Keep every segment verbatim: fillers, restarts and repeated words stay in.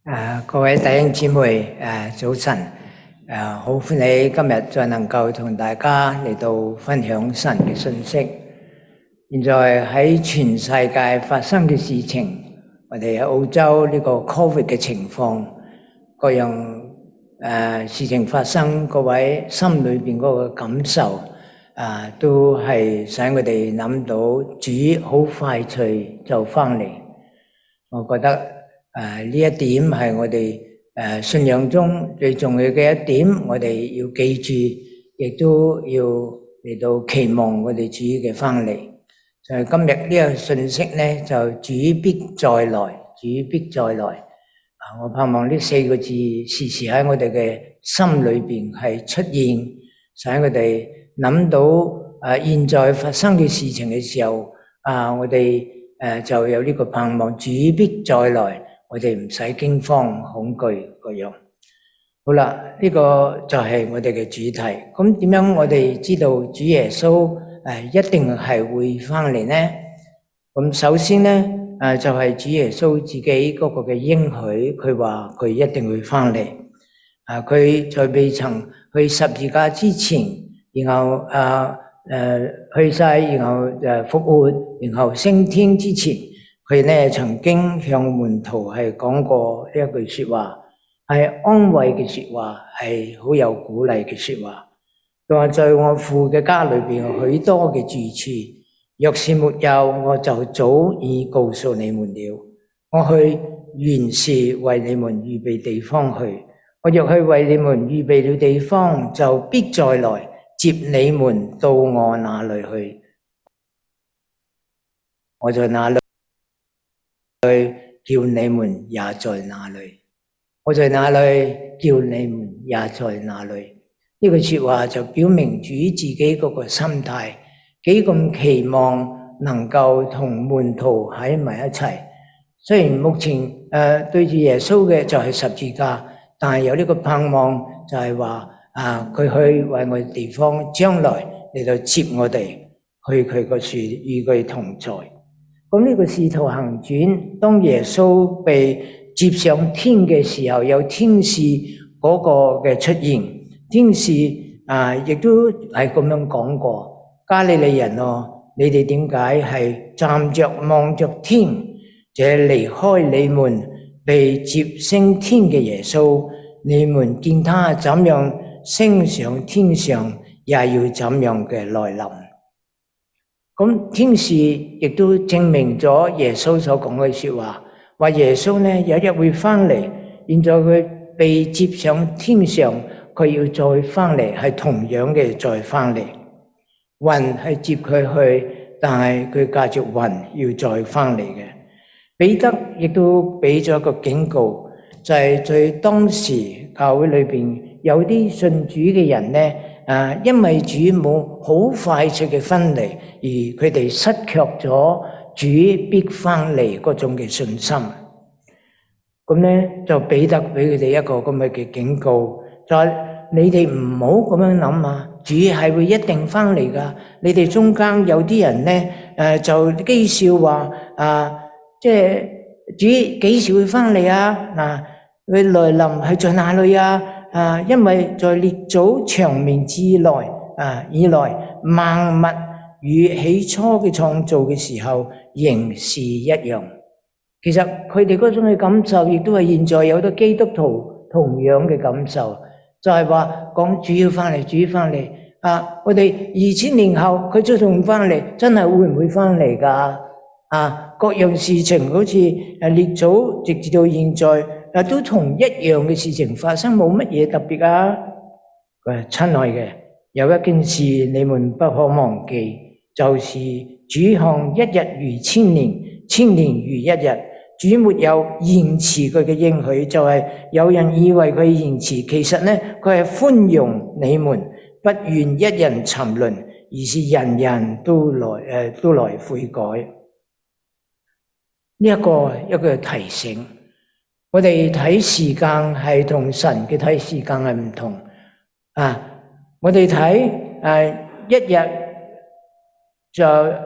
啊，各位弟兄姊妹，誒早晨，誒好歡喜今日再能夠同大家嚟到分享神嘅信息。現在喺全世界發生嘅事情，我哋喺澳洲呢個 Covid 嘅情況，各樣誒事情發生，各位心裏邊嗰個感受，啊都係使我哋諗到主好快脆就翻嚟。我覺得誒呢一點係我哋誒信仰中最重要嘅一點，我哋要記住，亦都要嚟到期望我哋主嘅翻嚟。就係今日呢個信息咧，就主必再來，主必再來。啊，我盼望呢四個字時時喺我哋嘅心裏邊係出現，使我哋諗到誒現在發生嘅事情嘅時候，啊我哋誒就有呢個盼望，主必再來。我哋唔使驚慌恐懼嗰樣。好啦，呢個就係我哋嘅主題。咁點樣我哋知道主耶穌誒一定係會翻嚟呢？咁首先呢，誒就係主耶穌自己嗰個嘅應許，佢話佢一定會翻嚟。啊，佢在未曾去十字架之前，然後誒誒去世，然後誒復活，然後升天之前。佢咧曾經向門徒係講過呢一句說話，係安慰嘅說話，係好有鼓勵嘅說話。佢話在我父嘅家裏邊有許多嘅住處，若是沒有，我就早已告訴你們了。我去原是為你們預備地方去，我若去為你們預備了地方，就必再來接你們到我那裏去。我在那裏叫你們也在那裏，我在那裏叫你們也在那裏。呢句說話就表明主自己嗰個心態，幾咁期望能夠同門徒喺埋一齊。雖然目前誒、呃、對住耶穌嘅就係十字架，但係有呢個盼望就係話啊，佢去為我哋地方將來嚟到接我哋去佢個處與佢同在。咁呢個使徒行傳，當耶穌被接上天嘅時候，有天使嗰個嘅出現，天使啊，亦都係咁樣講過：加利利人哦，你哋點解係站着望着天？這離開你們被接升天嘅耶穌，你們見他怎樣升上天上，也要怎樣嘅來臨。咁天使亦都證明咗耶穌所講嘅說話，話耶穌呢有一日會翻嚟。現在佢被接上天上，佢要再翻嚟，係同樣嘅再翻嚟。雲係接佢去，但係佢駕着雲要再翻嚟嘅。彼得亦都俾咗一個警告，就係在當時教會裏邊有啲信主嘅人呢，啊，因為主冇好快速嘅分離，而佢哋失卻咗主必翻嚟嗰種嘅信心。咁咧就彼得俾佢哋一個咁嘅警告，就係你哋唔好咁樣諗啊，主係會一定翻嚟噶。你哋中間有啲人咧，誒就譏笑話啊，即係主幾時會翻嚟啊？嗱，佢來臨係在哪裏啊？啊，因為在列祖長眠之內啊以來，萬物與起初嘅創造嘅時候仍是一樣。其實佢哋嗰種嘅感受，亦都係現在有好多基督徒同樣嘅感受，就係話講主要翻嚟，主要翻嚟啊！我哋二千年後佢再仲翻嚟，真係會唔會翻嚟噶？啊，各樣事情好似誒列祖直至到現在。嗱，都同一樣嘅事情發生，冇乜嘢特別啊！誒，親愛嘅，有一件事你們不可忘記，就是主看一日如千年，千年如一日。主沒有延遲佢嘅應許，就係有人以為佢延遲，其實呢，佢係寬容你們，不願一人沉淪，而是人人都來誒都來悔改。呢一個一個提醒。我哋睇時間係同神嘅睇時間係唔同啊！我哋睇誒一日就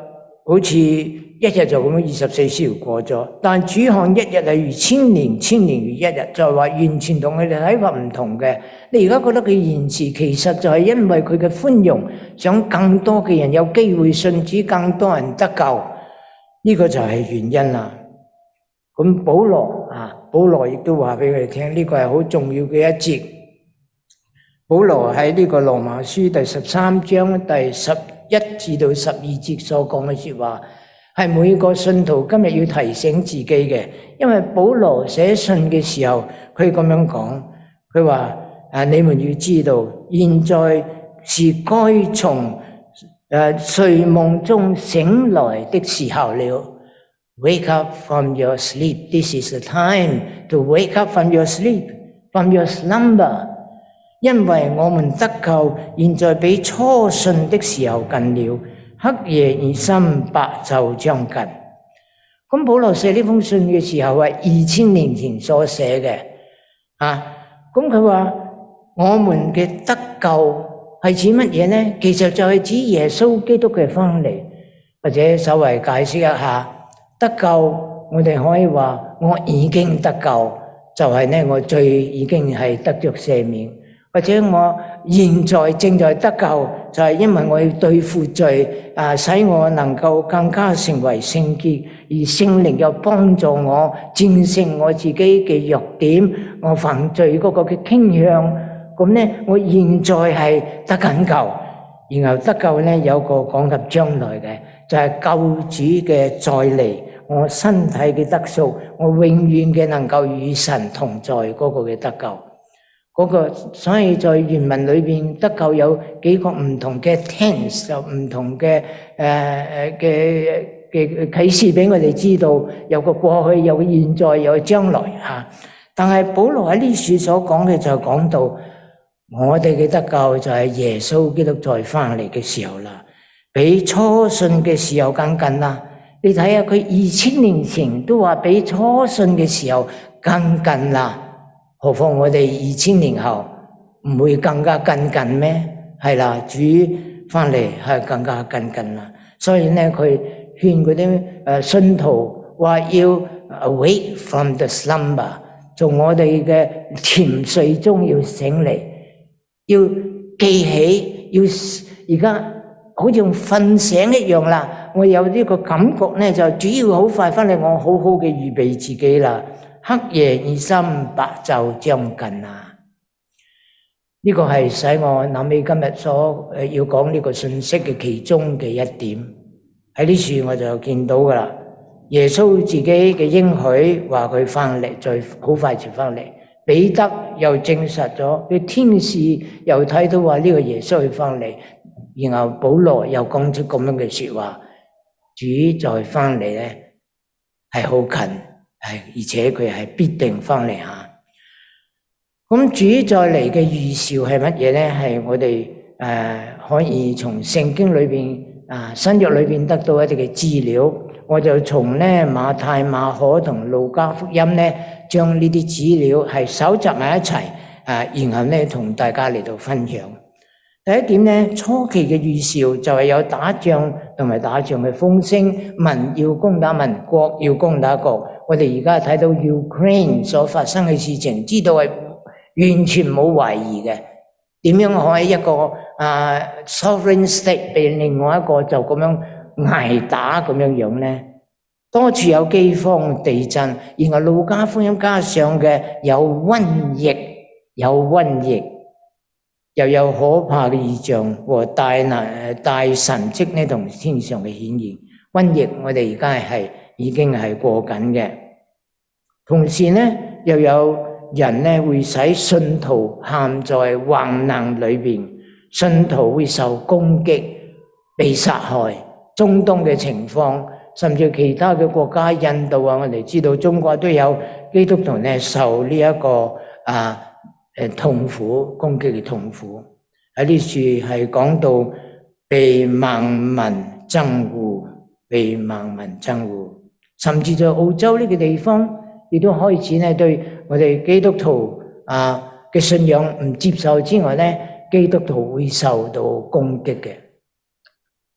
好似一日就咁樣二十四小時過咗，但主看一日係如千年，千年如一日，就係話完全同佢哋睇法唔同嘅。你而家覺得佢延遲，其實就係因為佢嘅寬容，想更多嘅人有機會信主，更多人得救，呢個就係原因啦。咁保羅啊，保羅亦都話俾佢哋聽，呢個係好重要嘅一節。保羅喺呢個羅馬書第十三章第十一至到十二節所講嘅說話，係每個信徒今日要提醒自己嘅。因為保羅寫信嘅時候，佢咁樣講，佢話啊，你們要知道，現在是該從誒睡夢中醒來的時候了。Wake up from your sleep. This is the time to wake up from your sleep, from your slumber. 因為我們得救，現在比初信的時候近了，黑夜已深，白晝將近。咁保羅寫呢封信嘅時候係二千年前所寫嘅，啊，咁佢話我們嘅得救係指乜嘢呢？其實就係指耶穌基督嘅翻嚟，或者稍微解釋一下。得救，我哋可以話我已經得救，就係呢我罪已經係得着赦免，或者我現在正在得救，就係因為我要對付罪，啊，使我能夠更加成為聖潔，而聖靈又幫助我戰勝我自己嘅弱點，我犯罪嗰個嘅傾向，咁呢我現在係得緊救，然後得救呢有個講及將來嘅，就係救主嘅再嚟。我身體嘅得贖，我永遠嘅能夠與神同在嗰個嘅得救，嗰個所以在原文裏邊得救有幾個唔同嘅 tense， 有唔同嘅誒誒嘅嘅啟示俾我哋知道，有個過去，有個現在，有個將來嚇。但係保羅喺呢處所講嘅就講到我哋嘅得救就係耶穌基督再翻嚟嘅時候啦，比初信嘅時候更近啦。你睇下佢二千年前都話比初信嘅時候更近啦，何況我哋二千年後唔會更加更近咩？係啦，主翻嚟係更加更近啦。所以呢，佢勸嗰啲誒信徒話要 awake from the slumber， 從我哋嘅潛睡中要醒嚟，要記起，要而家好似瞓醒一樣啦。我有呢個感覺呢，就主要好快翻嚟，我好好嘅預備自己啦。黑夜已深，白晝將近啊！呢個係使我諗起今日所誒要講呢個信息嘅其中嘅一點。喺呢處我就見到噶啦，耶穌自己嘅應許話佢翻嚟，再好快就翻嚟。彼得又證實咗，啲天使又睇到話呢個耶穌會翻嚟，然後保羅又講出咁樣嘅說話。主再翻嚟咧，係好近，係而且佢係必定翻嚟吓。咁主再嚟嘅預兆係乜嘢咧？係我哋誒、呃、可以從聖經裏邊啊新約裏邊得到一啲嘅資料。我就從咧馬太、馬可同路加福音咧，將呢啲資料係搜集埋一齊啊，然後咧同大家嚟到分享。第一點咧，初期嘅預兆就係有打仗同埋打仗嘅風聲，民要攻打民，國要攻打國。我哋而家睇到 Ukraine 所發生嘅事情，知道係完全冇懷疑嘅。點樣可以一個啊 sovereign state 被另外一個就咁樣捱打咁樣樣咧？多處有饑荒、地震，然後路加福音加上嘅有瘟疫，有瘟疫。又有可怕嘅異象和大能大神蹟呢，同天上嘅顯現。瘟疫我哋而家係已經係過緊嘅，同時呢又有人呢會使信徒陷在患難裏邊，信徒會受攻擊、被殺害。中東嘅情況，甚至其他嘅國家，印度啊，我哋知道中國都有基督徒呢受呢、這、一個啊。誒，痛苦攻擊嘅痛苦喺呢處係講到被萬民憎惡，被萬民憎惡，甚至在澳洲呢個地方，亦都開始咧對我哋基督徒啊嘅信仰唔接受之外咧，基督徒會受到攻擊嘅。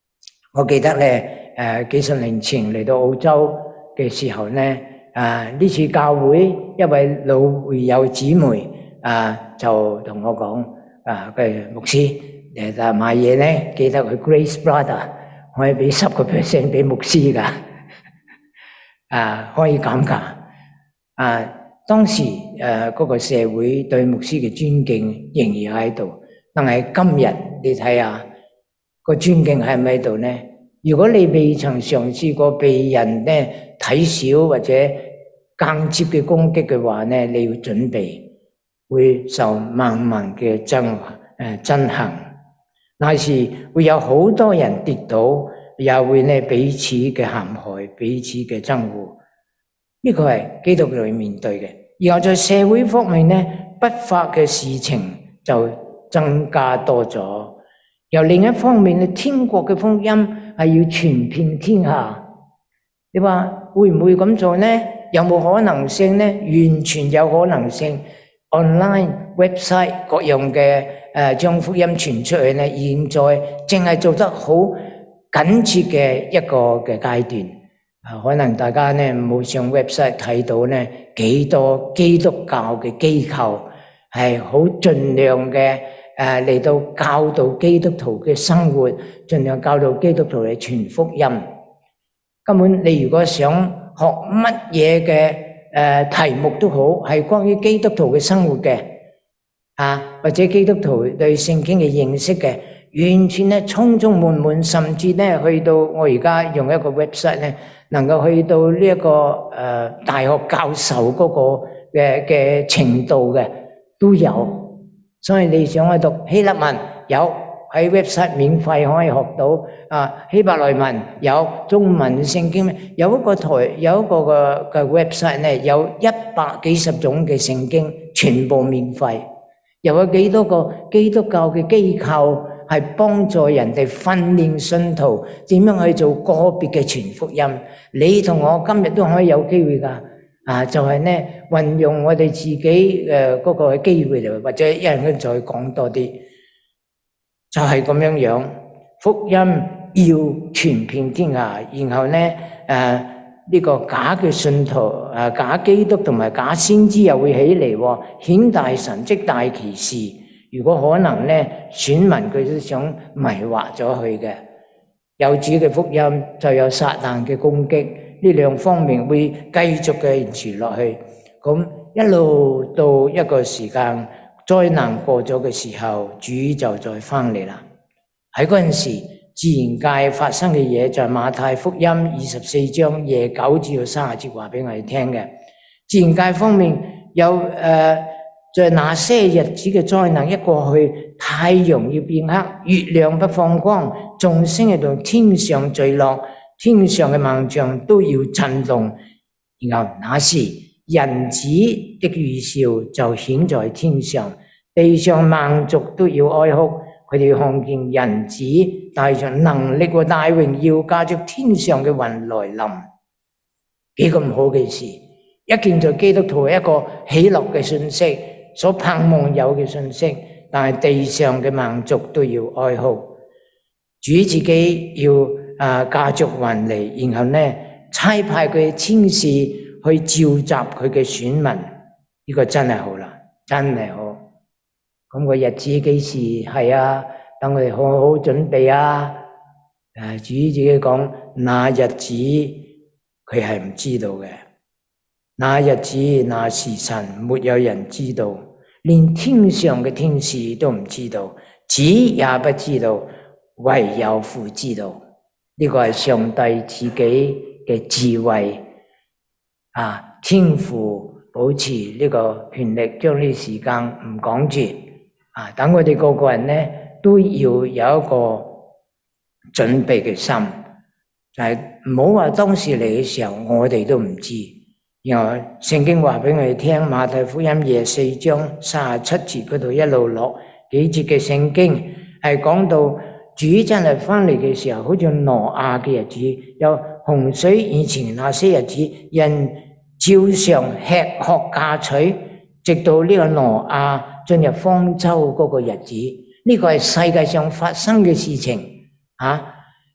我記得咧，誒幾十年前嚟到澳洲嘅時候咧，啊呢次教會一位老會友姊妹啊就同我講，啊佢牧師誒買嘢咧，記得去 Grace Brother 可以俾十個 percent 俾牧師㗎，啊可以減價。啊當時誒嗰個社會對牧師嘅尊敬仍然喺度，但係今日你睇下。個尊敬喺唔喺度呢？如果你未曾嘗試過被人咧睇小或者間接嘅攻擊嘅話呢，你要準備會受萬民嘅憎誒憎恨，那時會有好多人跌倒，也會咧彼此嘅陷害、彼此嘅憎惡。呢個係基督徒要面對嘅。然後在社會方面呢，不法嘅事情就增加多咗。由另一方面咧，天國嘅福音係要傳遍天下。你話會唔會咁做呢？有冇可能性呢？完全有可能性。online website 各樣嘅誒將福音傳出去呢，現在正係做得好緊切嘅一個嘅階段。啊，可能大家呢冇上 website 睇到呢幾多基督教嘅機構係好盡量嘅。誒嚟到教導基督徒嘅生活，盡量教導基督徒嚟傳福音。根本你如果想學乜嘢嘅誒題目都好，係關於基督徒嘅生活嘅，啊或者基督徒對聖經嘅認識嘅，完全咧充充滿滿，甚至咧去到我而家用一個 website 咧，能夠去到呢一個誒大學教授嗰個嘅嘅程度嘅都有。所以你想去讀希臘文，有喺 website 免費可以學到啊，希伯來文有，中文聖經有一個台有一個嘅嘅 website 咧，有一百幾十種嘅聖經全部免費。又有幾多個基督教嘅機構係幫助人哋訓練信徒點樣去做個別嘅傳福音。你同我今日都可以有機會㗎。啊，就係呢，運用我哋自己誒嗰個機會嚟，或者一陣間再講多啲，就係咁樣樣。福音要傳遍天下，然後呢誒呢個假嘅信徒、誒假基督同埋假先知又會起嚟，顯大神蹟大奇事。如果可能呢，選民佢都想迷惑咗佢嘅。有主嘅福音，就有撒旦嘅攻擊。呢兩方面會繼續嘅延續落去，咁一路到一個時間災難過咗嘅時候，主就再翻嚟啦。喺嗰陣時，自然界發生嘅嘢，在馬太福音二十四章廿九至到三十節話俾我哋聽嘅。自然界方面有誒、呃，在那些日子嘅災難一過去，太陽要變黑，月亮不放光，眾星喺度天上墜落。天上嘅萬象都要震動，然後那時人子的預兆就顯在天上，地上萬族都要哀哭，佢哋看見人子帶着能力和大榮耀，駕着天上嘅雲來臨，幾咁好嘅事！一件在基督徒一個喜樂嘅信息，所盼望有嘅信息，但係地上嘅萬族都要哀哭，主自己要啊！駕着雲嚟，然後呢差派佢天使去召集佢嘅選民，呢個真係好啦，真係好。咁個日子幾時係啊？等我哋好好準備啊！誒，主自己講，那日子佢係唔知道嘅，那日子那時辰沒有人知道，連天上嘅天使都唔知道，子也不知道，唯有父知道。呢個係上帝自己嘅智慧啊！天父保持呢個權力，將呢啲時間唔講住啊！等我哋個個人呢都要有一個準備嘅心，就係唔好話當時嚟嘅時候我哋都唔知。然後聖經話俾我哋聽，馬太福音廿四章三十七節嗰度一路落幾節嘅聖經係講到。主真係翻嚟嘅時候，好似挪亞嘅日子，有洪水以前那些日子，人照常吃喝嫁娶，直到呢個挪亞進入方舟嗰個日子，呢個係世界上發生嘅事情啊！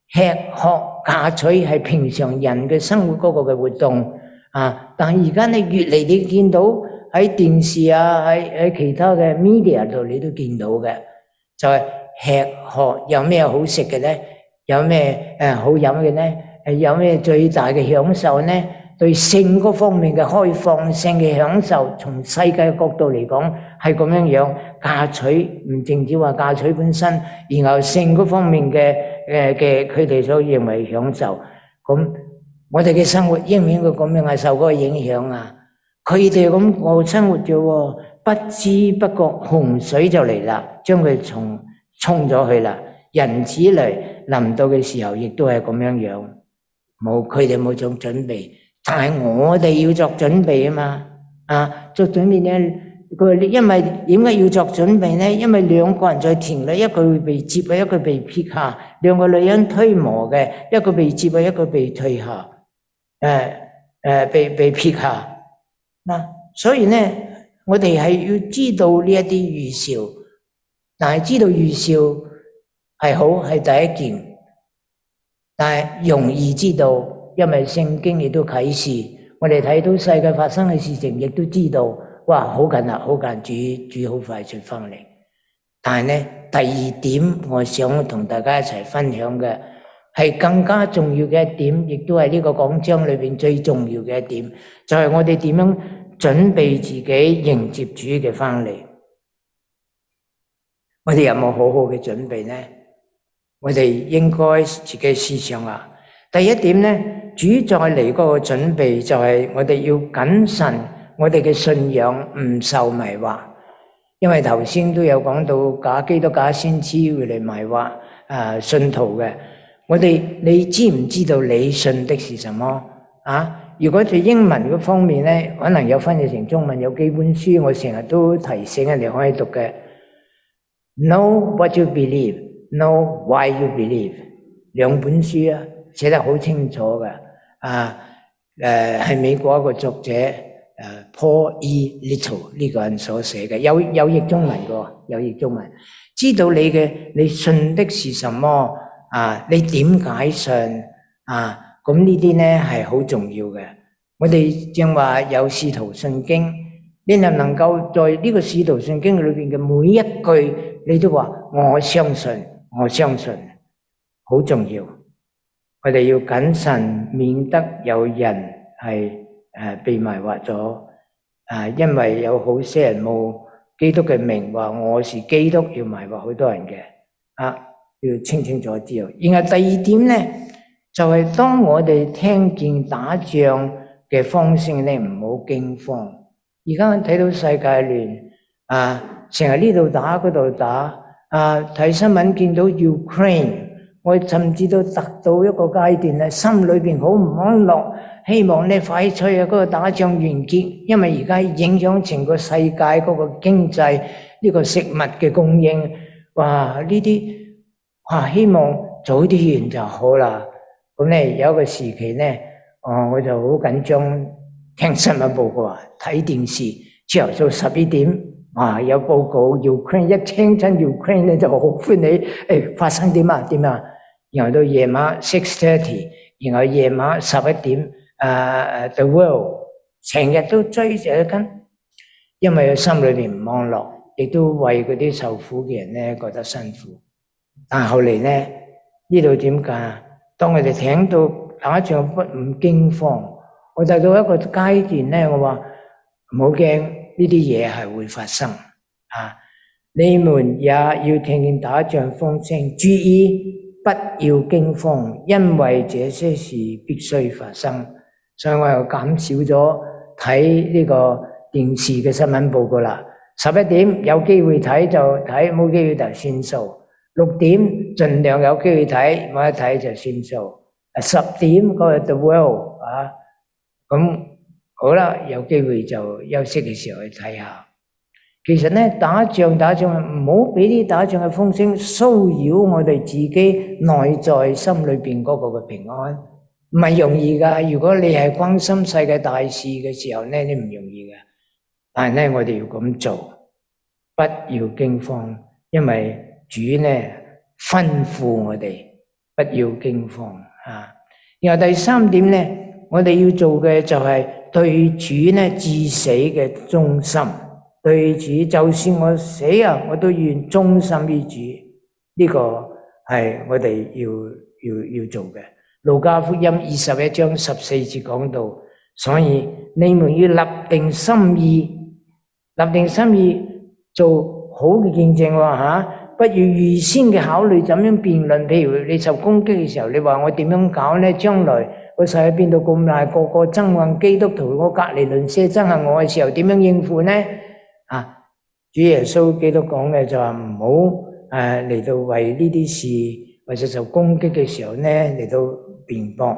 吃喝嫁娶係平常人嘅生活嗰個嘅活動啊，但係而家你越嚟你見到喺電視啊，喺喺其他嘅 media 度你都見到嘅，就係吃喝有咩好食嘅咧？有咩誒好飲嘅咧？誒有咩最大嘅享受咧？對性嗰方面嘅開放性嘅享受，從世界角度嚟講係咁樣樣。嫁娶唔淨止話嫁娶本身，然後性嗰方面嘅誒嘅佢哋所認為享受，咁我哋嘅生活應唔應該咁樣係受嗰個影響啊？佢哋咁過生活啫喎，不知不覺洪水就嚟啦，將佢沖沖咗去啦。人子嚟臨到嘅時候，亦都係咁樣樣，冇佢哋冇做準備。但係我哋要作準備啊嘛，啊作準備咧，佢因為點解要作準備咧？因為兩個人在田裏，一個會被接啊，一個被撇下；兩個女人推磨嘅，一個被接啊，一個被退下，誒誒被被撇下。嗱，所以咧，我哋係要知道呢一啲預兆，但係知道預兆係好係第一件，但係容易知道。因為聖經亦都啟示，我哋睇到世界發生嘅事情，亦都知道，哇，好近啦，好近，主主好快就翻嚟。但係呢，第二點，我想同大家一齊分享嘅係更加重要嘅一點，亦都係呢個講章裏邊最重要嘅一點，就係我哋點樣準備自己迎接主嘅翻嚟。我哋有冇好好嘅準備呢？我哋應該自己思想下。第一點呢，主再嚟嗰個準備就係我哋要謹慎，我哋嘅信仰唔受迷惑。因為頭先都有講到假基督假先知會嚟迷惑啊信徒嘅。我哋你知唔知道你信的是什麼啊？如果對英文嗰方面呢，可能有翻譯成中文，有幾本書我成日都提醒人哋可以讀嘅。Know what you believe, know why you believe。兩本書啊。寫得好清楚嘅，啊，誒係美國一個作者，誒 Paul E. Little 呢個人所寫嘅，有有譯中文嘅，有譯中文。知道你嘅你信的是什麼啊？你點解信啊？咁呢啲咧係好重要嘅。我哋正話有使徒信經，你能唔能夠在呢個使徒信經裏邊嘅每一句，你都話我相信，我相信，好重要。我哋要謹慎，免得有人係誒被迷惑咗。啊，因為有好些人冒基督嘅名話我是基督，要迷惑好多人嘅。啊，要清清楚知道。然後第二點咧，就係、是、當我哋聽見打仗嘅風聲咧，唔好驚慌。而家睇到世界亂，啊，成日呢度打嗰度打，啊，睇新聞見到 Ukraine。我甚至都達到一個階段咧，心裏邊好唔安樂，希望咧快脆啊嗰個打仗完結，因為而家影響成個世界嗰個經濟，呢個食物嘅供應，哇呢啲哇希望早啲完就好啦。咁咧有一個時期咧，哦我就好緊張聽新聞報告啊，睇電視朝頭早十二點啊有報告 Ukraine， 一聽親 Ukraine 咧就好歡喜，誒發生點啊點啊！然後到夜晚 six thirty， 然後夜晚十一點，誒誒 The World 成日都追住一跟，因為佢心裏邊唔安樂，亦都為嗰啲受苦嘅人咧覺得辛苦。但係後嚟咧呢度點解？當我哋聽到打仗不唔驚慌，我達到一個階段咧，我話唔好驚，呢啲嘢係會發生啊！你們也要聽見打仗風聲，注意。不要驚慌，因為這些事必須發生。所以我又減少咗睇呢個電視嘅新聞報告啦。十一點有機會睇就睇，冇機會就算數。六點盡量有機會睇，冇得睇就算數。十點嗰個 The World 啊，咁好啦，有機會就休息嘅時候去睇下。其實咧，打仗打仗唔好俾啲打仗嘅風聲騷擾我哋自己內在心裏邊嗰個嘅平安，唔係容易噶。如果你係關心世界大事嘅時候咧，你唔容易噶。但係咧，我哋要咁做，不要驚慌，因為主咧吩咐我哋不要驚慌啊。然後第三點咧，我哋要做嘅就係對主咧至死嘅忠心，對主就算我死啊，我都願忠心於主。呢個係我哋要要要做嘅。路加福音二十一章十四節講到，所以你們要立定心意，立定心意做好嘅見證喎吓，不要預先嘅考慮怎樣辯論。譬如你受攻擊嘅時候，你話我點樣搞呢？將來個世界變到咁大，個個憎恨基督徒，我隔離鄰舍憎恨我嘅時候，點樣應付呢？啊，主耶穌基督講嘅就話唔好誒嚟到為呢啲事或者受攻擊嘅時候呢嚟到辯駁。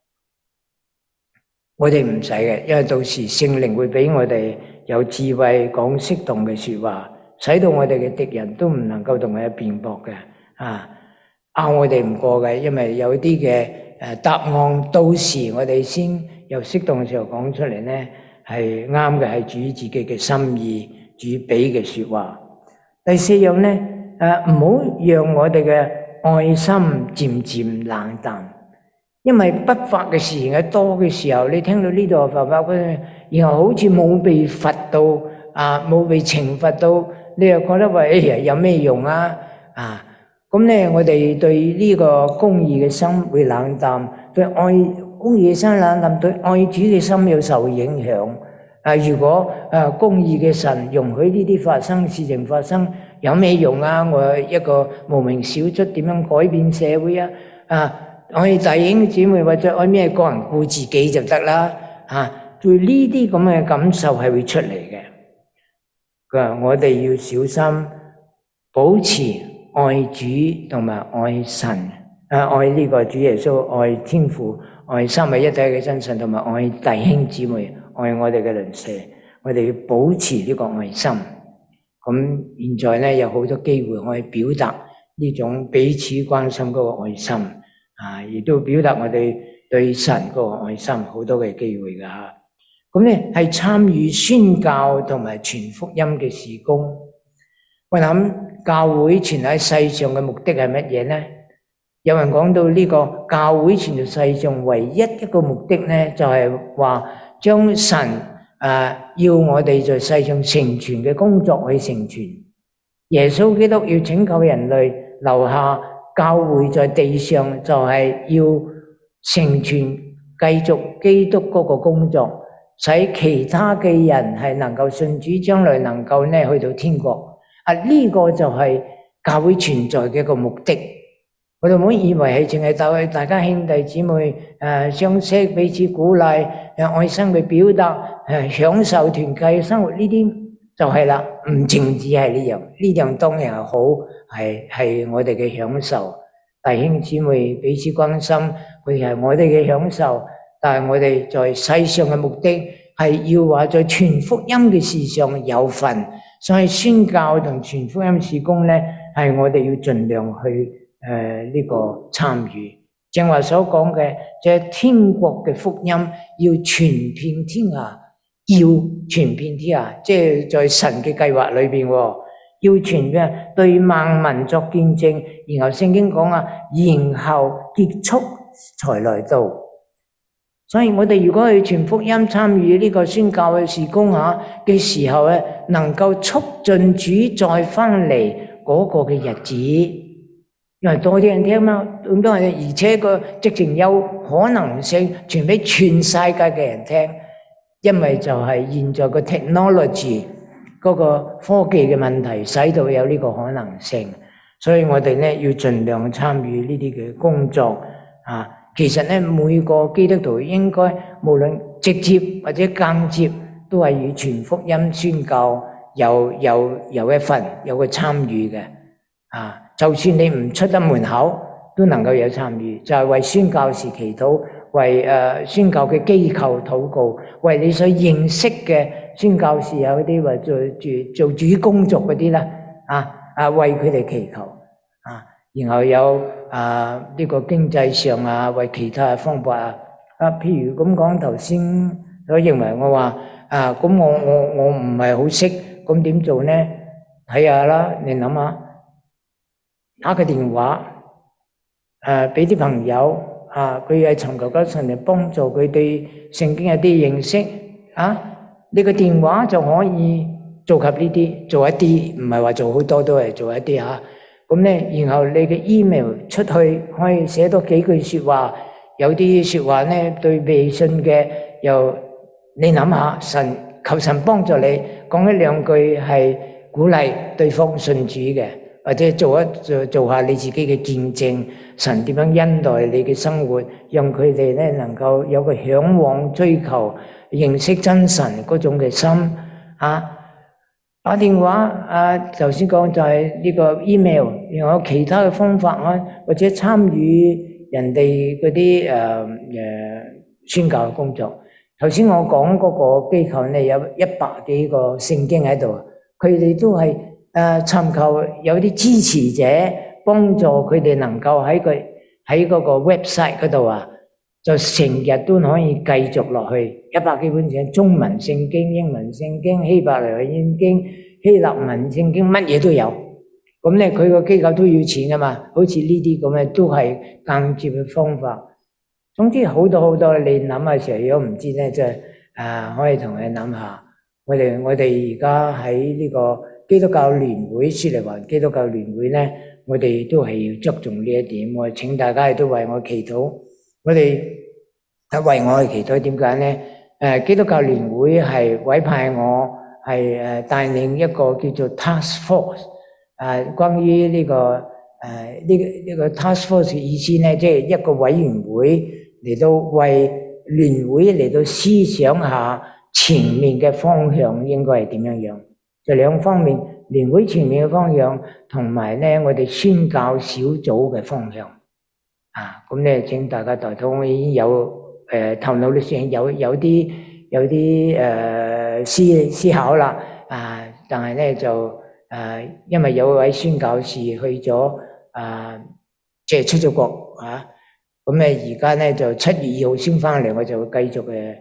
我哋唔使嘅，因為到時聖靈會俾我哋有智慧講適當嘅說話，使到我哋嘅敵人都唔能夠同我哋辯駁嘅，啊，拗我哋唔過嘅，因為有啲嘅誒答案，到時我哋先有適當嘅時候講出嚟咧，係啱嘅，係主自己嘅心意，主俾嘅說話。第四樣咧，誒唔好讓我哋嘅愛心漸漸冷淡。因為不法嘅事情多嘅時候，你聽到呢度罰法嗰，然後好似冇被罰到啊，冇被懲罰到，你又覺得話哎呀有咩用啊？啊，咁咧我哋對呢個公義嘅心會冷淡，對愛公義嘅心冷淡，對愛主嘅心又受影響。啊，如果啊公義嘅神容許呢啲發生事情發生，有咩用啊？我一個無名小卒點樣改變社會啊？啊！我哋弟兄姊妹或者愛咩個人顧自己就得啦，嚇！對呢啲咁嘅感受係會出嚟嘅。佢話我哋要小心，保持愛主同埋愛神，啊愛呢個主耶穌，愛天父，愛三位一體嘅真神，同埋愛弟兄姊妹，愛我哋嘅鄰舍。我哋要保持呢個愛心。咁現在咧有好多機會可以表達呢種彼此關心嗰個愛心。啊！亦都表達我哋對神個愛心，好多嘅機會噶吓。咁咧係參與宣教同埋傳福音嘅事工。我諗教會傳喺世上嘅目的係乜嘢咧？有人講到呢個教會傳到世上唯一一個目的咧，就係話將神誒要我哋在世上成全嘅工作去成全。耶穌基督要拯救人類，留下教會在地上就係要成全繼續基督嗰個工作，使其他嘅人係能夠信主，將來能夠呢去到天國。啊，呢個就係教會存在嘅一個目的。我哋唔好以為係淨係帶大家兄弟姊妹誒相識，彼此鼓勵，誒愛心嘅表達，誒享受團契生活呢啲就係啦，唔淨止係呢樣，呢樣當然係好。係係我哋嘅享受，弟兄姊妹彼此關心，佢係我哋嘅享受。但係我哋在世上嘅目的係要話在傳福音嘅事上有份，所以宣教同傳福音事工咧，係我哋要盡量去誒呢個參與。正話所講嘅，即係天國嘅福音要傳遍天下，要傳遍天下，即係在神嘅計劃裏邊。要傳嘅對萬民作見證，然後聖經講啊，然後結束才來到。所以我哋如果去傳福音、參與呢個宣教嘅事工下嘅時候咧，能夠促進主再翻嚟嗰個嘅日子，因為多啲人聽嘛，咁多人，而且個直情有可能性傳俾全世界嘅人聽，因為就係現在個 technology。嗰個科技嘅問題使到有呢個可能性，所以我哋咧要盡量參與呢啲嘅工作啊。其實咧每個基督徒應該無論直接或者間接，都係與傳福音宣教有有有一份有個參與嘅啊。就算你唔出得門口，都能夠有參與，就係為宣教士祈禱，為誒宣教嘅機構禱告，為你所認識嘅宣教士有啲或做住做主工作嗰啲啦，啊啊為佢哋祈求啊，然後有啊呢個經濟上啊，為其他嘅方法啊，啊譬如咁講頭先，我認為我話啊咁我我我唔係好識，咁點做呢？睇下啦，你諗下，打個電話誒俾啲朋友啊，佢係尋求緊神嚟幫助佢對聖經有啲認識啊，你個電話就可以做及呢啲，做一啲，唔係話做好多，都係做一啲嚇。咁咧，然後你嘅 email 出去可以寫多幾句説話，有啲説話咧對未信嘅，又你諗下，神求神幫助你講一兩句係鼓勵對方信主嘅。或者做一做做下你自己嘅見證，神點樣恩待你嘅生活，讓佢哋咧能夠有個嚮往追求認識真神嗰種嘅心啊！打電話啊，頭先講就係呢個 email，又有其他嘅方法啊，或者參與人哋嗰啲誒誒宣教嘅工作。頭先我講嗰個機構咧有一百幾個聖經喺度，佢哋都係。誒，尋求有啲支持者幫助佢哋能夠喺佢喺嗰個 website 嗰度啊，就成日都可以繼續落去。一百幾本聖中文聖經、英文聖經、希伯來聖經、希臘文聖經，乜嘢都有。咁咧，佢個機構都要錢噶嘛，好似呢啲咁嘅都係間接嘅方法。總之好多好多，你諗嘅時候，如果唔知咧，就誒可以同你諗下。我哋我哋而家喺呢個基督教聯會，雪梨華基督教聯會咧，我哋都係要側重呢一點。我請大家亦都為我祈禱。我哋係為我去祈禱，點解咧？誒，基督教聯會係委派我係誒帶領一個叫做 task force。誒，關於呢個誒呢個呢個 task force 嘅意思咧，即係一個委員會嚟到為聯會嚟到思想下前面嘅方向應該係點樣樣。就兩方面，聯會前面嘅方向，同埋咧我哋宣教小組嘅方向。啊，咁咧請大家代禱，我已經有誒頭腦裏邊有有啲有啲誒思思考啦。啊，但係咧就誒，因為有位宣教士去咗啊，即係出咗國啊，咁咧而家咧就七月二號先翻嚟，我就會繼續誒誒誒。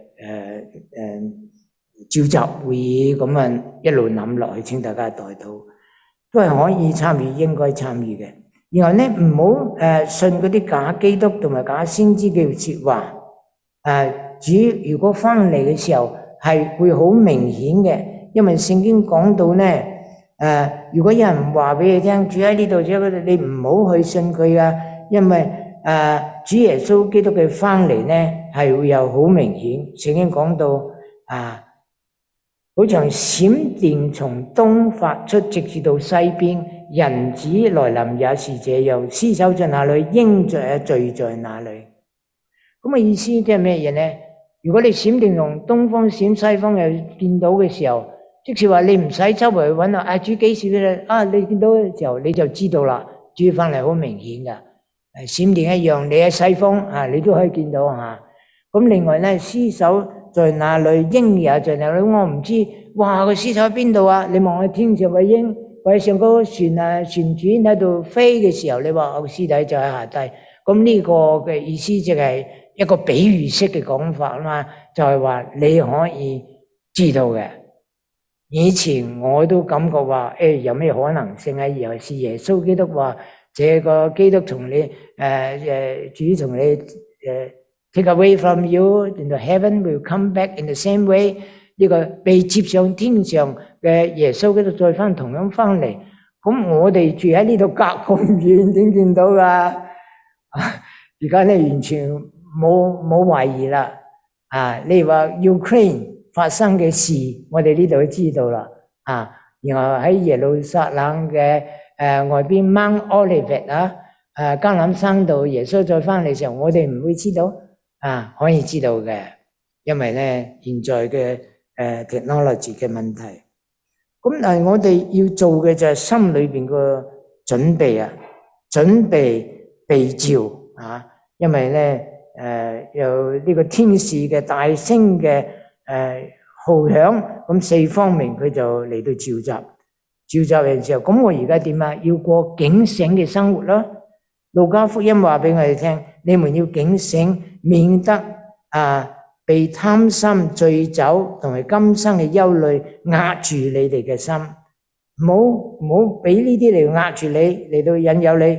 召集會議咁啊，一路諗落去，請大家代禱，都係可以參與，應該參與嘅。然後咧，唔好誒信嗰啲假基督同埋假先知嘅説話。誒，主如果翻嚟嘅時候係會好明顯嘅，因為聖經講到咧誒，如果有人話俾你聽，主喺呢度，主喺嗰度，你唔好去信佢啊，因為誒主耶穌基督嘅翻嚟咧係會有好明顯。聖經講到啊。好像閃電從東發出，直至到西邊，人子來臨也是這樣。屍首在哪裏，應在聚在哪裏。咁嘅意思即係咩嘢呢？如果你閃電從東方閃西方又見到嘅時候，即是話你唔使周圍去揾啊，主幾時咧？啊，你見到嘅時候你就知道啦，主翻嚟好明顯噶。閃電一樣，你喺西方啊，你都可以見到吓。咁另外咧，屍首在哪裏，鷹也在哪裏，我唔知。哇，個屍首喺邊度啊？你望下天上嘅鷹，或者上個船啊旋轉喺度飛嘅時候，你話個屍體就喺下低。咁呢個嘅意思就係一個比喻式嘅講法啊嘛，就係話你可以知道嘅。以前我都感覺話，誒有咩可能性啊？尤其是耶穌基督話，這個基督從你誒誒主從你誒。Take away from you, into heaven will come back in the same way。呢個被接上天上嘅耶穌基督再翻同樣翻嚟，咁我哋住喺呢度隔咁遠，點見到噶？而家咧完全冇冇懷疑啦。啊，你話 Ukraine 發生嘅事，我哋呢度都知道啦。啊，然後喺耶路撒冷嘅誒外邊 Mount Olivet 啊，誒橄欖山度耶穌再翻嚟嘅時候，我哋唔會知道。啊，可以知道嘅，因為咧現在嘅誒 technology 嘅問題，咁但係我哋要做嘅就係心裏邊個準備啊，準備被召啊，因為咧誒有呢個天使嘅大聲嘅誒號響，咁四方面佢就嚟到召集，召集嘅時候，咁我而家點啊？要過警醒嘅生活咯。路加福音話俾我哋聽，你們要警醒，免得啊被貪心、醉酒同埋今生嘅憂慮壓住你哋嘅心，唔好唔好俾呢啲嚟壓住你，嚟到引誘你。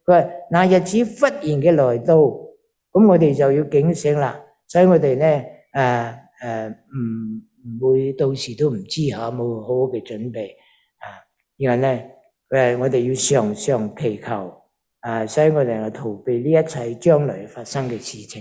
佢話那日子忽然嘅來到，咁我哋就要警醒啦，所以我哋咧誒誒唔唔會到時都唔知嚇，冇好好嘅準備啊。然後咧誒，我哋要常常祈求啊，所以我哋係逃避呢一切將來發生嘅事情。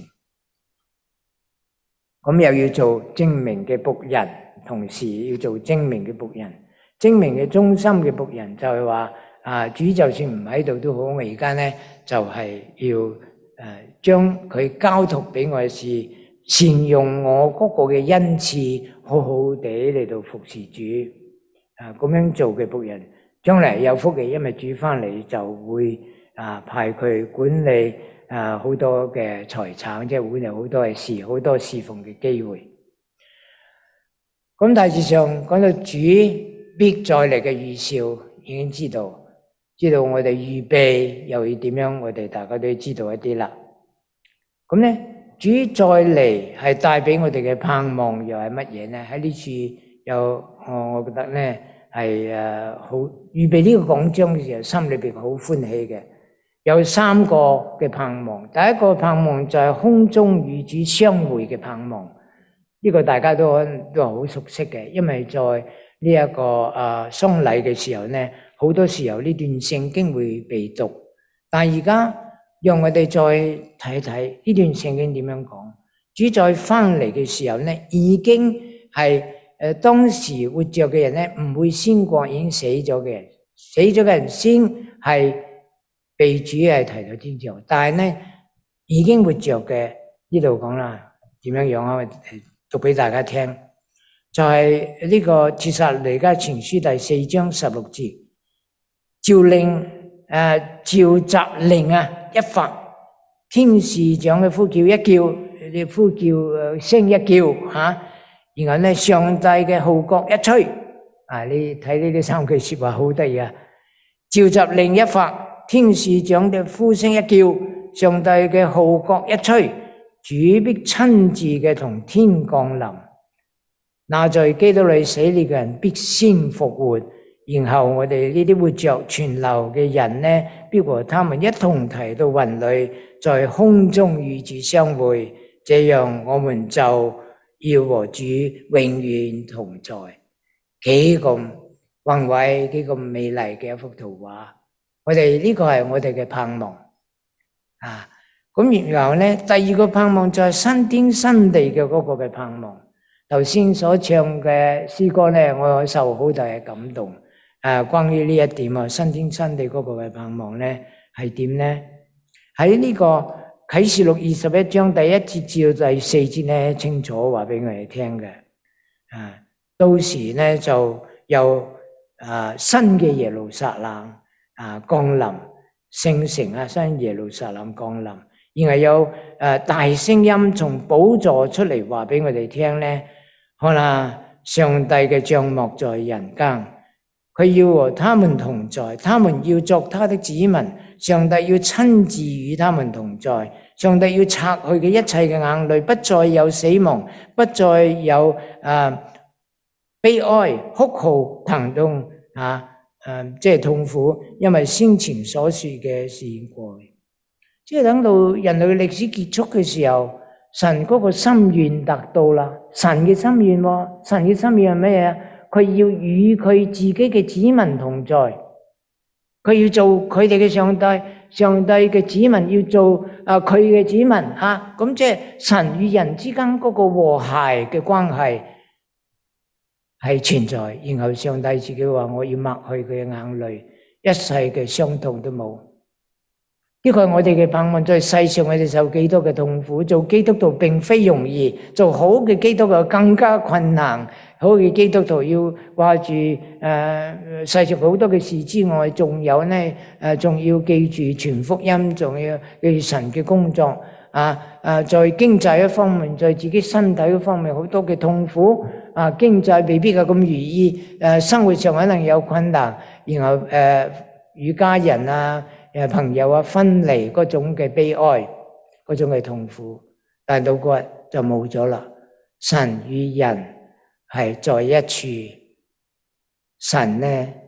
咁又要做精明嘅僕人，同時要做精明嘅僕人。精明嘅忠心嘅僕人就係話啊，主就算唔喺度都好，我而家咧就係要誒將佢交託俾我嘅事，善用我嗰個嘅恩賜，好好地嚟到服侍主。啊，咁樣做嘅僕人，將來有福嘅，因為主翻嚟就會啊派佢管理啊好多嘅財產，即係會有好多嘅事，好多侍奉嘅機會。咁大致上講到主必再嚟嘅預兆，已經知道，知道我哋預備又要點樣，我哋大家都知道一啲啦。咁咧，主再嚟係帶俾我哋嘅盼望又係乜嘢咧？喺呢處有我，我覺得咧係誒好預備呢個講章嘅時候，心裏邊好歡喜嘅。有三個嘅盼望，第一個盼望就係空中與主相會嘅盼望，呢個大家都都係好熟悉嘅，因為在呢一個誒喪禮嘅時候咧，好多時候呢段聖經會被讀，但係而家讓我哋再睇睇呢段聖經點樣講。主再翻嚟嘅時候咧，已經係誒當時活着嘅人咧，唔會先過已經死咗嘅人，死咗嘅人先係被主係提到天上，但係咧已經活着嘅呢度講啦，點樣樣啊？讀俾大家聽，就係呢個帖撒羅尼迦前書第四章十六節，召令誒召集令啊一發，天使長嘅呼叫一叫，你呼叫誒聲一叫吓，然後咧上帝嘅號角一吹，啊你睇呢啲三句說話好得意啊！召集令一發，天使長嘅呼聲一叫，上帝嘅號角一吹，主必親自嘅同天降臨。那在基督裏死了嘅人必先復活，然後我哋呢啲活着存留嘅人呢，必和他們一同提到雲裏，在空中與主相會，這樣我們就要和主永遠同在。幾咁宏偉，幾咁美麗嘅一幅圖畫。我哋呢個係我哋嘅盼望啊！咁然後咧，第二個盼望就係新天新地嘅嗰個嘅盼望。頭先所唱嘅詩歌咧，我受好大嘅感動。誒，關於呢一點啊，新天新地嗰個嘅盼望咧係點咧？喺呢個啟示錄二十一章第一節至到第四節咧，清楚話俾我哋聽嘅。啊，到時咧就有誒新嘅耶路撒冷啊降臨，聖城啊新耶路撒冷降臨，然後有誒大聲音從寶座出嚟話俾我哋聽咧，可能上帝嘅帳幕在人間。佢要和他們同在，他們要作他的子民，上帝要親自與他們同在，上帝要擦去嘅一切嘅眼淚，不再有死亡，不再有啊悲哀、哭號、疼痛啊誒，即係痛苦，因為先前所說嘅事已過去。即係等到人類歷史結束嘅時候，神嗰個心願達到啦。神嘅心願，神嘅心願係咩嘢？佢要與佢自己嘅子民同在，佢要做佢哋嘅上帝，上帝嘅子民要做啊佢嘅子民啊，咁即係神與人之間嗰個和諧嘅關係係存在。然後上帝自己話：我要抹去佢嘅眼淚，一世嘅傷痛都冇。呢個係我哋嘅盼望，在世上我哋受基督嘅痛苦，做基督徒並非容易，做好嘅基督徒更加困難。好嘅基督徒要掛住誒世俗好多嘅事之外，仲有呢誒，仲要記住傳福音，仲要記住神嘅工作啊！誒，在經濟一方面，在自己身體一方面，好多嘅痛苦啊！經濟未必係咁如意，誒，生活上可能有困難，然後誒與家人啊、誒朋友啊分離嗰種嘅悲哀，嗰種嘅痛苦，但係到嗰日就冇咗啦。神與人係在一處，神呢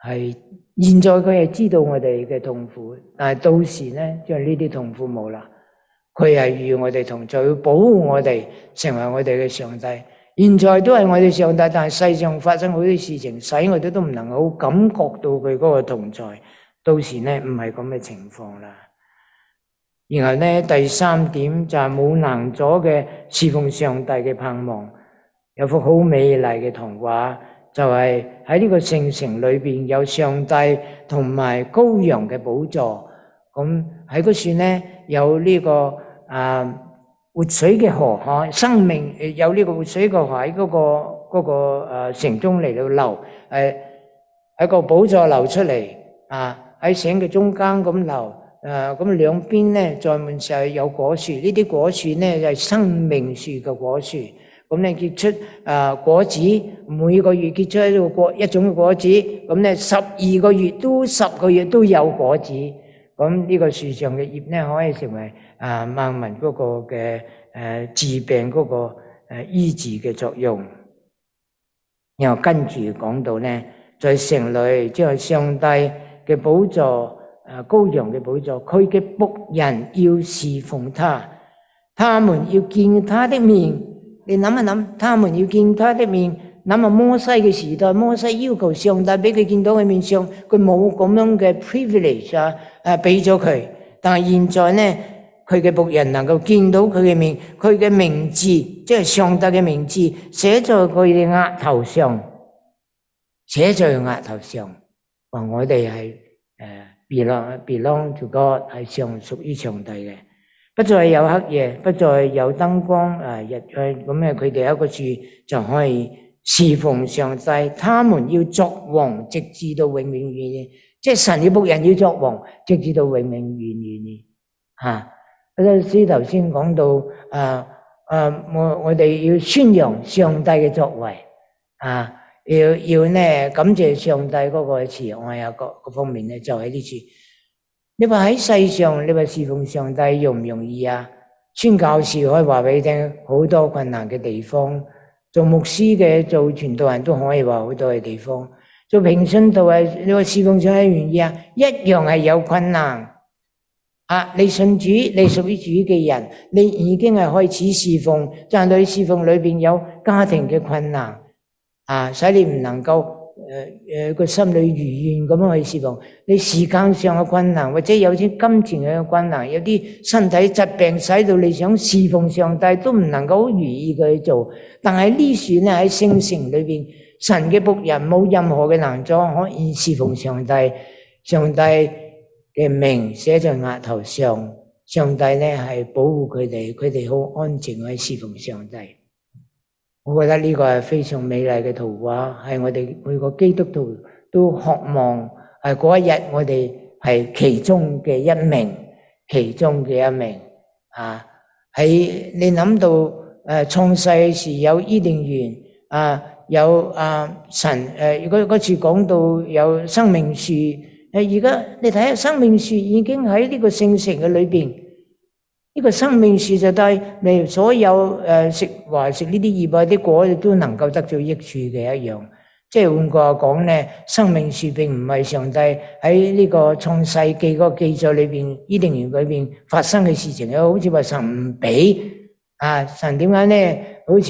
係現在佢係知道我哋嘅痛苦，但係到時咧，將呢啲痛苦冇啦。佢係與我哋同在，要保護我哋，成為我哋嘅上帝。現在都係我哋上帝，但係世上發生好多事情，使我哋都唔能夠感覺到佢嗰個同在。到時咧唔係咁嘅情況啦。然後咧第三點就係冇能阻嘅侍奉上帝嘅盼望。有幅好美麗嘅童話，就係喺呢個聖城裏邊有上帝同埋羔羊嘅寶座。咁喺嗰處咧有呢、這個啊活水嘅河海，生命有呢個活水嘅河喺嗰個嗰、那個誒、啊、城中嚟到流，誒喺個寶座流出嚟啊，喺城嘅中間咁流，誒咁兩邊咧在門上有果樹，呢啲果樹咧就係生命樹嘅果樹。咁咧結出啊果子，每個月結出一個果一種果子，咁咧十二個月都十個月都有果子。咁呢個樹上嘅葉咧可以成為啊萬民嗰個嘅誒治病嗰個誒醫治嘅作用。然後跟住講到咧，在城裏即係上帝嘅寶座，誒羔羊嘅寶座，佢嘅僕人要侍奉他，他們要見他的面。你諗一諗，他們要見他的面。諗下摩西嘅時代，摩西要求上帝俾佢見到佢面上，佢冇咁樣嘅 privilege 啊，誒俾咗佢。但係現在咧，佢嘅僕人能夠見到佢嘅面，佢嘅名字，即係上帝嘅名字，寫在佢哋額頭上，寫在額頭上。話我哋係誒 belong belong to God， 係上屬於上帝嘅。不再有黑夜，不再有燈光，誒日誒咁咧，佢哋一個處就可以侍奉上帝。他們要作王，直至到永永遠遠。即係神嘅僕人要作王，直至到永永遠遠。吓，嗰陣時頭先講到，誒誒，我我哋要宣揚上帝嘅作為，啊，要要咧感謝上帝嗰個慈愛啊，各各方面咧就喺呢處。你話喺世上，你話侍奉上帝容唔容易啊？宣教士可以話俾你聽，好多困難嘅地方；做牧師嘅、做傳道人都可以話好多嘅地方。做平信徒係你話侍奉上帝容易啊？一樣係有困難。啊，你信主，你屬於主嘅人，你已經係開始侍奉，但係你侍奉裏邊有家庭嘅困難，啊，使你唔能夠。誒誒，個心裏如願咁樣去侍奉，你時間上嘅困難，或者有啲金錢嘅困難，有啲身體疾病，使到你想侍奉上帝都唔能夠如意嘅去做。但係呢處咧喺聖城裏邊，神嘅僕人冇任何嘅難阻可以侍奉上帝。上帝嘅名寫在額頭上，上帝咧係保護佢哋，佢哋好安靜去侍奉上帝。我覺得呢個係非常美麗嘅圖畫，係我哋每個基督徒都渴望，係嗰一日我哋係其中嘅一名，其中嘅一名啊！喺你諗到誒創世時有伊甸園啊，有啊神誒，如果嗰次講到有生命樹，誒而家你睇下生命樹已經喺呢個聖城嘅裏邊。呢個生命樹就係你所有誒食話食呢啲葉啊啲果都能夠得到益處嘅一樣，即係換句話講咧，生命樹並唔係上帝喺呢個創世記嗰個記載裏邊伊甸園裏邊發生嘅事情，又好似話神唔俾啊，神點解咧？好似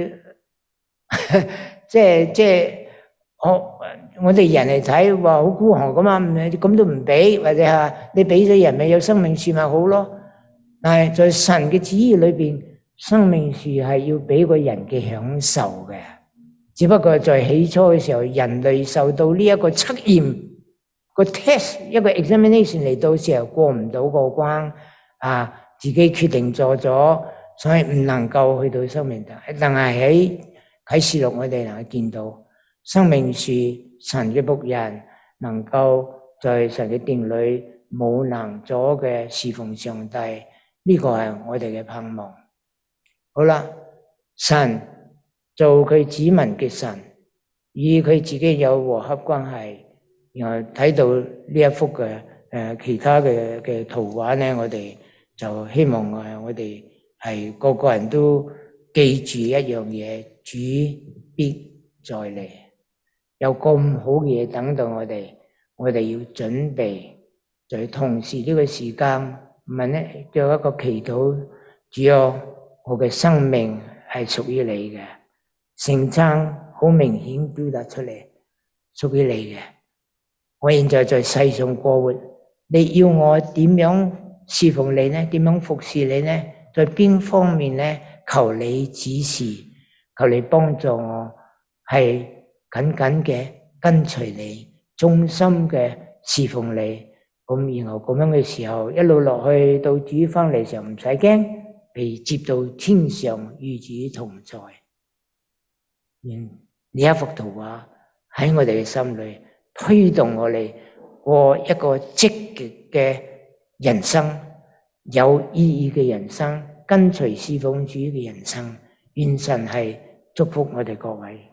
即係即係我我哋人嚟睇話好孤寒咁啊，咁都唔俾，或者係你俾咗人咪有生命樹咪好咯？但係在神嘅旨意裏邊，生命樹係要俾個人嘅享受嘅。只不過在起初嘅時候，人類受到呢一個測驗個 test 一個 examination 嚟到時候過唔到個關啊，自己決定做咗，所以唔能夠去到生命。但係喺啟示錄我哋能夠見到生命樹，神嘅僕人能夠在神嘅殿裏冇能阻嘅侍奉上帝。呢個係我哋嘅盼望。好啦，神做佢子民嘅神，與佢自己有和合關係。然後睇到呢一幅嘅誒、呃、其他嘅嘅圖畫咧，我哋就希望誒我哋係個個人都記住一樣嘢：主必再嚟。 有咁好嘅嘢等到我哋，我哋要準備，在同時呢個時間問咧，做一個祈禱，主啊，我嘅生命係屬於你嘅，聖餐好明顯表達出嚟，屬於你嘅。我現在在世上過活，你要我點樣侍奉你呢？點樣服侍你呢？在邊方面呢？求你指示，求你幫助我，係緊緊嘅跟隨你，忠心嘅侍奉你。咁然後咁樣嘅時候，一路落去到主翻嚟時候，唔使驚被接到天上與主同在。嗯，呢一幅圖畫喺我哋嘅心裏推動我哋過一個積極嘅人生，有意義嘅人生，跟隨侍奉主嘅人生。願神係祝福我哋各位。